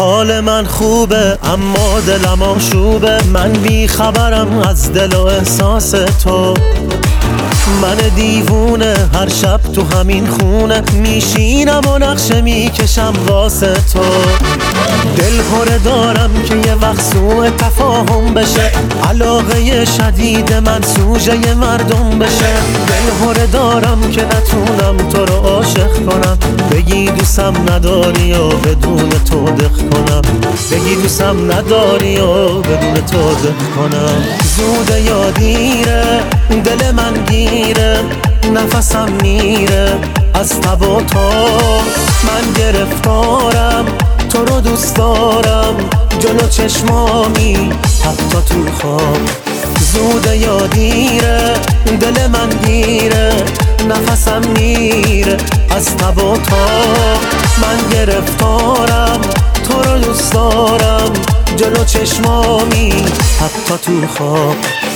حال من خوبه اما دلم آشوبه، من بی خبرم از دل و احساس تو. من دیوونه هر شب تو همین خونه میشینم و نقشه میکشم واسه تو. دل هره دارم که یه وقت سوء تفاهم بشه، علاقه شدید من سوژه مردم بشه. دل هره دارم که نتونم تو رو عاشق کنم، بگی دوستم نداری و بدون تو دق کنم، بگی دوستم نداری و بدون تو دق کنم. زوده یا دیره دل من گیره، نفسم میره از تب و تو. من گرفتارم تو رو دوست دارم، جلو چشمامی حتی تو خواب. زوده یا دیره دل من گیره، نفسم میره از تب و تو. من گرفتارم تو رو دوست دارم، جلو چشمامی حتی تو خواب.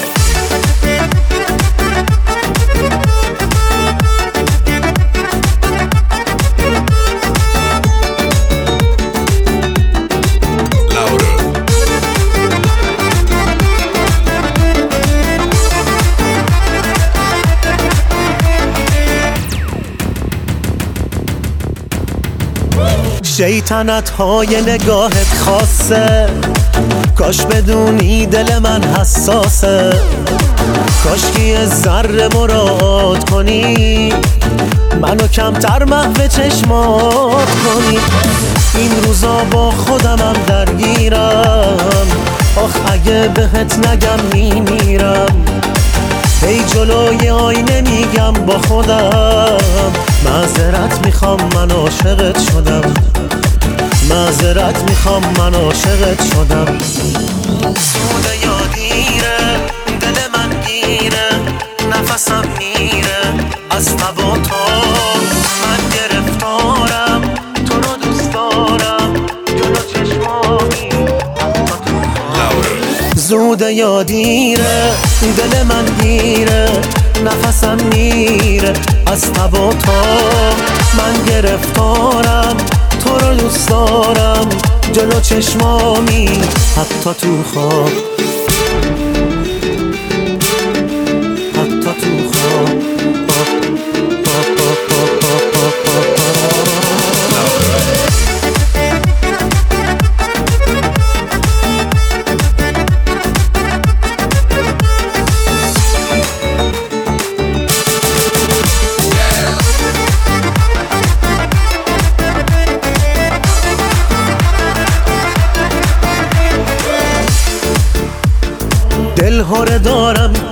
شیطنت های نگاهت خاصه، کاش بدونی دل من حساسه. کاش که یه ذره مراعات کنی، منو کمتر محو چشمات کنی. این روزا با خودمم درگیرم، آخ اگه بهت نگم میمیرم. هی جلوی آینه میگم با خودم، معذرت میخوام من عاشقت شدم، معذرت میخوام من عاشقت شدم. سوده یا دیره دل من گیره، نفسم میره از تب و تو. من گرفتارم تو رو دوست دارم، جلو چشمامی حتی تو خواب. زوده یا دیره دل من گیره، نفسم میره از تب و تو. من گرفتارم تو رو دوست دارم، جلو چشمامی حتی تو خواب، حتی تو خواب. دل هره دارم